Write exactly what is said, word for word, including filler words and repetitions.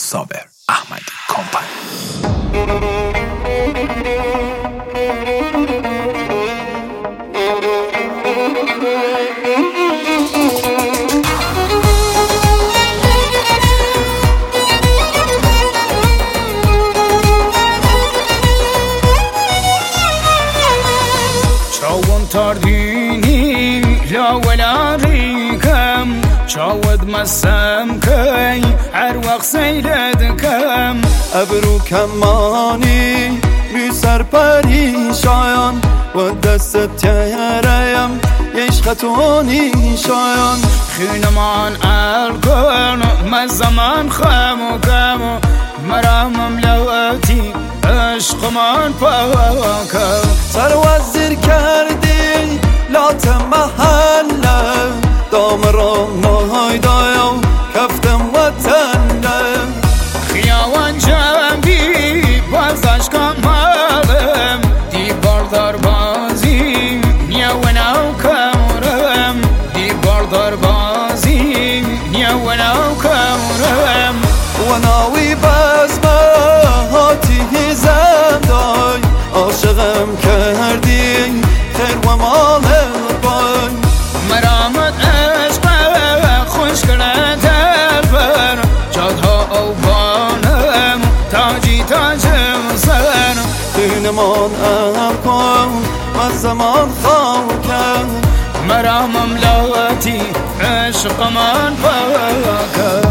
صابر احمدی کمپانی. چاون تاردینی لا ولا ریکم چاود مسم کی هر وقت سیلدکم ابرو کمانی بی سر پریشان و دست تیریم یشختونی شایان خینمان الکن مزمان خمو کمو مرا مملوتی عشقمان پاکم سر وزیر کردی لات محله دام را مای دایم کفتم وطنه خیاوان جنبی بازش کمالم دی باردار بازی نیاوناو کمرم دی باردار بازی نیاوناو کمرم و ناوی بزمه هاتی زندای عاشقم کردی خیر و مال بای مرامت عشق خوش کنه دلبر جادها او بانم تاجی تاجم سر دینمان ام کن و زمان خاکم مرا مملوتی عشق من پاکم